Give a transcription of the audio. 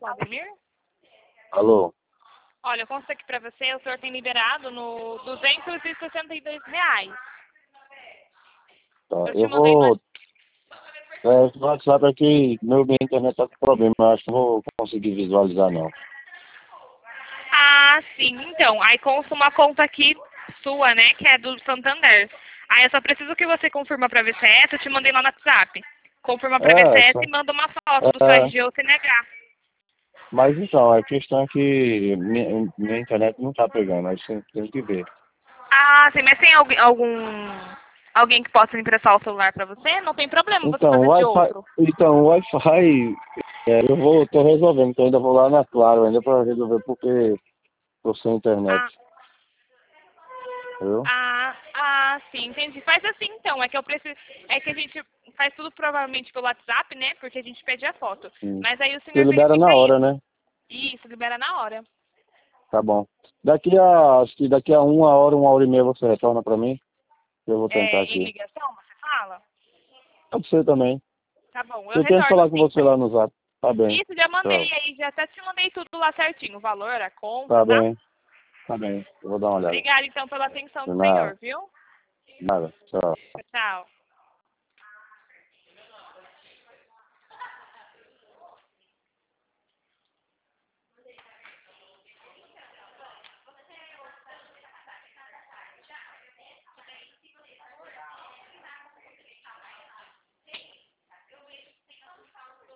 com o Ademir? Alô? Olha, eu consto aqui pra você, o senhor tem liberado no R$ 262. Tá, Eu te eu mandei mais. vou... o WhatsApp aqui, minha internet tá com problema, eu acho que não vou conseguir visualizar, não. Ah, sim, então. Aí consta uma conta aqui sua, né, que é do Santander. Aí eu só preciso que você confirma pra ver se é essa, eu te mandei lá no WhatsApp. Confirma pra ver se é essa e manda uma foto do seu É, RG ou CNH. mas então, a questão é que minha internet não tá pegando, aí você tem que ver. Ah, sim, mas tem alguém que possa emprestar o celular pra você? Não tem problema você Então, fazer de outro. o Wi-Fi, tô resolvendo, então ainda vou lá na Claro ainda para resolver porque tô sem internet, Ah, viu? sim, entendi. Faz assim então, é que eu preciso. É que a gente faz tudo provavelmente pelo WhatsApp, né? Porque a gente pede a foto. Sim. Mas aí o Você senhor libera verifica na hora, isso. né? Isso, libera na hora. Tá bom. Acho que daqui a 1 hora e meia você retorna para mim. Eu vou tentar É, em aqui. ligação, você fala? Pode ser também. Tá bom, eu Eu tento retorno falar com sim. você lá no Zap. Tá bem. Isso, já mandei Tchau. aí, já até te mandei tudo lá certinho, o valor, a conta, Tá tá? bem. Tá bem. Eu vou dar uma olhada. Obrigada então pela atenção De do nada. senhor, viu? Nada. Tchau. Tchau.